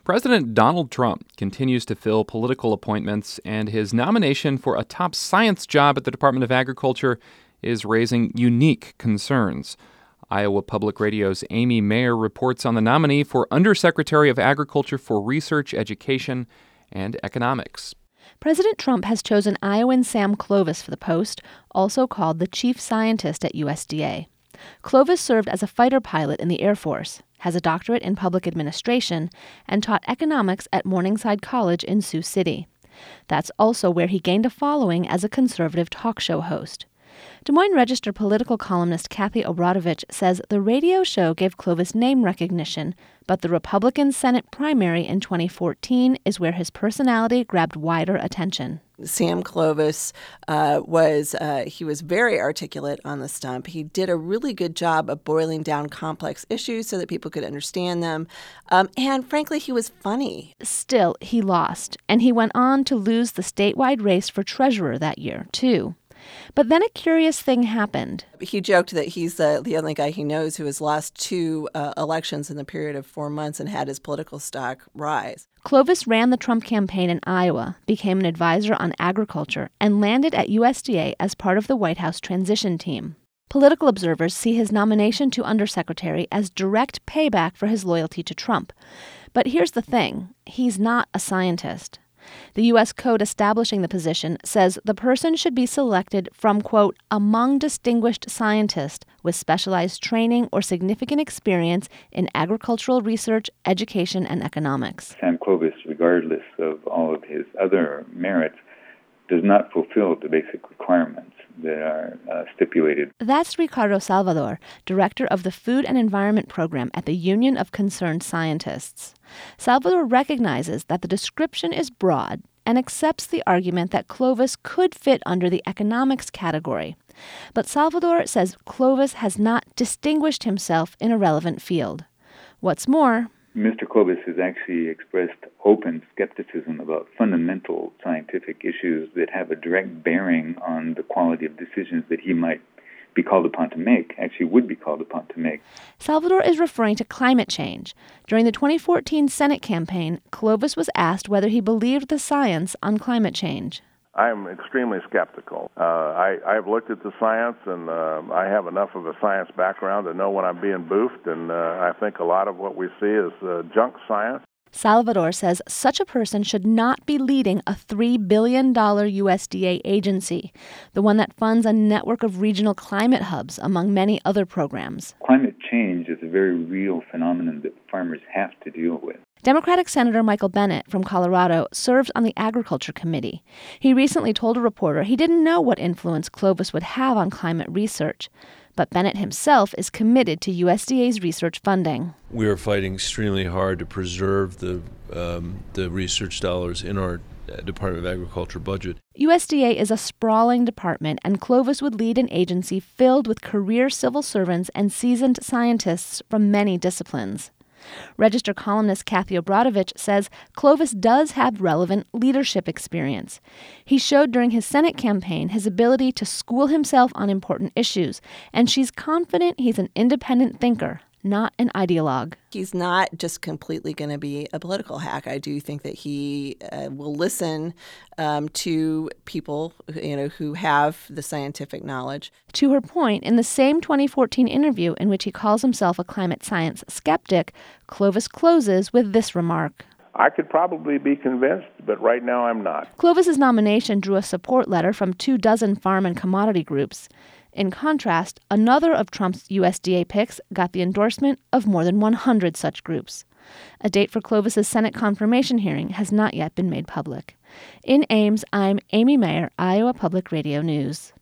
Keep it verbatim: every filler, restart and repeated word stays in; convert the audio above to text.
President Donald Trump continues to fill political appointments, and his nomination for a top science job at the Department of Agriculture is raising unique concerns. Iowa Public Radio's Amy Mayer reports on the nominee for Undersecretary of Agriculture for Research, Education, and Economics. President Trump has chosen Iowan Sam Clovis for the post, also called the chief scientist at U S D A. Clovis served as a fighter pilot in the Air Force, has a doctorate in public administration, and taught economics at Morningside College in Sioux City. That's also where he gained a following as a conservative talk show host. Des Moines Register political columnist Kathy Obradovich says the radio show gave Clovis name recognition, but the Republican Senate primary in twenty fourteen is where his personality grabbed wider attention. Sam Clovis uh, was, uh, he was very articulate on the stump. He did a really good job of boiling down complex issues so that people could understand them. Um, and frankly, he was funny. Still, he lost, and he went on to lose the statewide race for treasurer that year, too. But then a curious thing happened. He joked that he's uh, the only guy he knows who has lost two uh, elections in the period of four months and had his political stock rise. Clovis ran the Trump campaign in Iowa, became an advisor on agriculture, and landed at U S D A as part of the White House transition team. Political observers see his nomination to undersecretary as direct payback for his loyalty to Trump. But here's the thing, he's not a scientist. The U S code establishing the position says the person should be selected from, quote, among distinguished scientists with specialized training or significant experience in agricultural research, education, and economics. Sam Clovis, regardless of all of his other merits, does not fulfill the basic requirements that are uh, stipulated. That's Ricardo Salvador, director of the Food and Environment Program at the Union of Concerned Scientists. Salvador recognizes that the description is broad and accepts the argument that Clovis could fit under the economics category. But Salvador says Clovis has not distinguished himself in a relevant field. What's more, Mister Clovis has actually expressed open skepticism about fundamental scientific issues that have a direct bearing on the quality of decisions that he might be called upon to make, actually would be called upon to make. Salvador is referring to climate change. During the twenty fourteen Senate campaign, Clovis was asked whether he believed the science on climate change. I'm extremely skeptical. Uh, I, I've looked at the science, and uh, I have enough of a science background to know when I'm being boofed, and uh, I think a lot of what we see is uh, junk science. Salvador says such a person should not be leading a three billion dollars U S D A agency, the one that funds a network of regional climate hubs, among many other programs. Climate change is a very real phenomenon that farmers have to deal with. Democratic Senator Michael Bennet from Colorado served on the Agriculture Committee. He recently told a reporter he didn't know what influence Clovis would have on climate research. But Bennet himself is committed to U S D A's research funding. We are fighting extremely hard to preserve the um, the research dollars in our Department of Agriculture budget. U S D A is a sprawling department, and Clovis would lead an agency filled with career civil servants and seasoned scientists from many disciplines. Register columnist Kathy Obradovich says Clovis does have relevant leadership experience. He showed during his Senate campaign his ability to school himself on important issues, and she's confident he's an independent thinker, not an ideologue. He's not just completely going to be a political hack. I do think that he uh, will listen um, to people, you know, who have the scientific knowledge. To her point, in the same twenty fourteen interview in which he calls himself a climate science skeptic, Clovis closes with this remark. I could probably be convinced, but right now I'm not. Clovis's nomination drew a support letter from two dozen farm and commodity groups. In contrast, another of Trump's U S D A picks got the endorsement of more than one hundred such groups. A date for Clovis's Senate confirmation hearing has not yet been made public. In Ames, I'm Amy Mayer, Iowa Public Radio News.